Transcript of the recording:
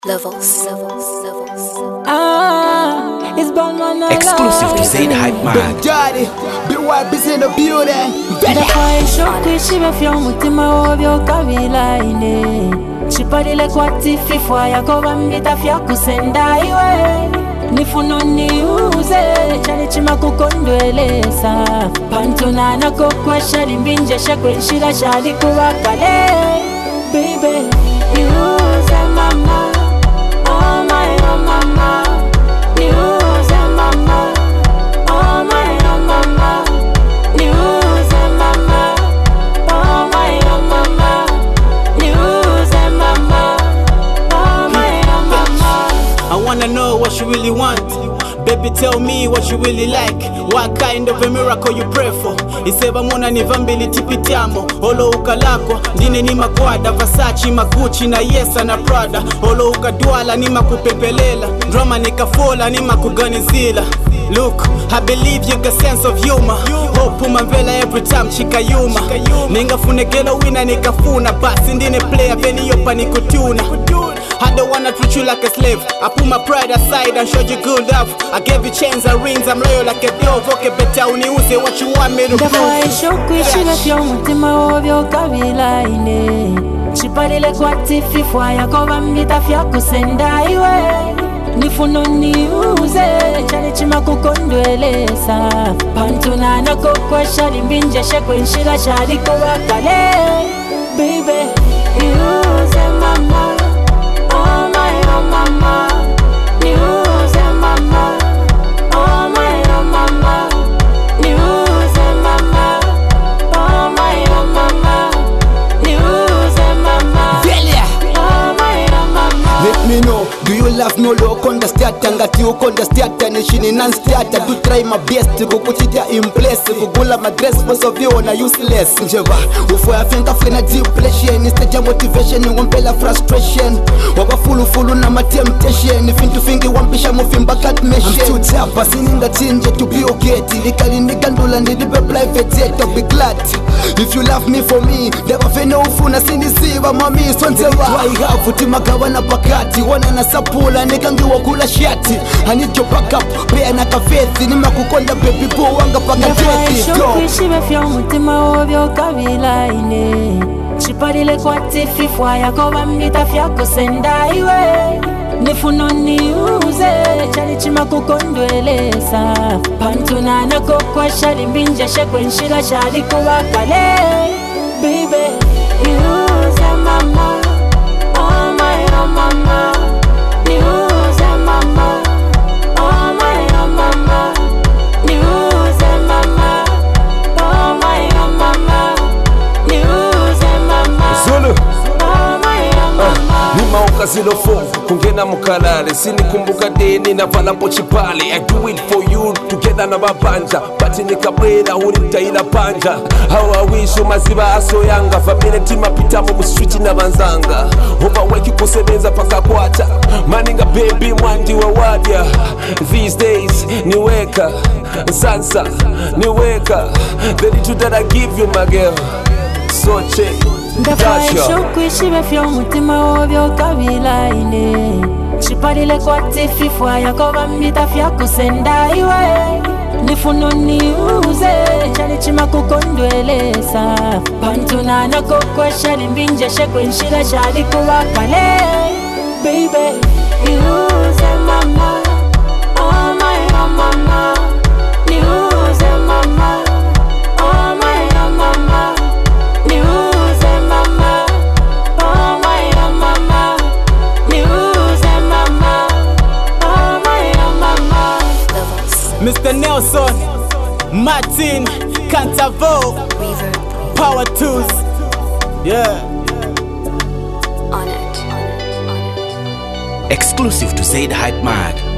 Levels. It's Batman Exclusive to Zaid Hype Man. Daddy, the wife is in the building. Ndakwaishokwishime fya umutima wobyo kabila ine chipadile kwatifi fwa yakoba mbita fya kusenda iwe nifuno niuze chani chima kukondwelesa pantunana kokwesha limbinje shekwenshila shali kuwakale baby niuze mama oh my oh mama niuze mama oh my oh mama niuze mama oh my oh mama niuze mama oh my oh mama. I wanna know what you really want. Baby, tell me what you really like. What kind of a miracle you pray for? Iseba muna ni vambili tipitiamo olo ukalako, ndine ni makwada Versace, Magucci na Yesa na Prada. Olo ukadwala ni makupepelela, drama nikafola ni makuganizila. Look, I believe you got sense of humor. Hope umambela every time chikayuma. Ningafunegelo wina nikafuna, basi ndine player veni yopa nikutuna. I don't wanna treat you like a slave. I put my pride aside and showed you good love. I gave you chains and rings, I'm loyal like a dove. Okay, better uniuze what you want me to prove. Ndakwaishokwishime fya umutima wobyo kabila ine chipadile kwatifi fwa yakoba mbita fya kusenda iwe nifuno niuze chani chima kukondwelesa pantunana kokwesha limbinje shekwenshila shali kuwakale baby niuze mama oh my oh mama niuze mama oh my oh mama niuze mama oh my oh mama niuze mama oh my oh mama. Let me know, do you love me or understand? Ngati you understand nishini non-start. I do try my best kukuchitia in place. Kugula my dress most of you na useless. Njeva, ufo ya fenka flena depression. Instead ya motivation ngompela frustration. Waba fulu na my temptation. Fintu fingi wampisha mufimba cat mission. I'm too tough, sininga change to be okay. Likali nigandula ndidibe private jet. I'll be glad if you love me for me. Never fena ufuna sinisiva mami sonzewa. Try have timagawa na pakati. Wana na sapula nikangiwa kula shati. I need your backup, pay na kafethi. Nima kukonda baby boo wanga pakateti. Ndakwaishokwishime fya umutima wobyo kabila ine chipadile kwatifi fwa yakoba mbita fya kusenda iwe nifuno niuze chani chima kukondwelesa pantunana kokwesha limbinje shekwenshila shali kuwakale baby niuze mama oh my oh mama niuze mama oh my oh mama niuze mama oh my oh mama niuze mama Zulu oh my oh mama. Nimauka zilofo kungena mukalale sinikumbuka deni na vala pochipale. I do it for you together na mabanja pati nikabwera uri mtaila panja. How I wish maziba aso yanga famile tima pitamo muswiti na banzanga overwork kusebenza paka kwacha maninga baby mwandi wa wadia. These days niweka sansa niweka the little that I give you my girl so check. Ndakwaishokwishime fya umutima wobyo kabila ine chipadile kwatifi fwa yakoba mbita fya kusenda iwe nifuno niuze chani chima kukondwelesa pantunana kokwesha limbinje shekwenshila shali kuwakale baby niuze mama oh my oh mama niuze mama oh my oh mama niuze mama oh my oh mama niuze mama oh my oh mama. Mr. Nelson, Martin, Cantavo, Reverb Power Tools. Yeah. on it. Exclusive to Zaid Hype Man.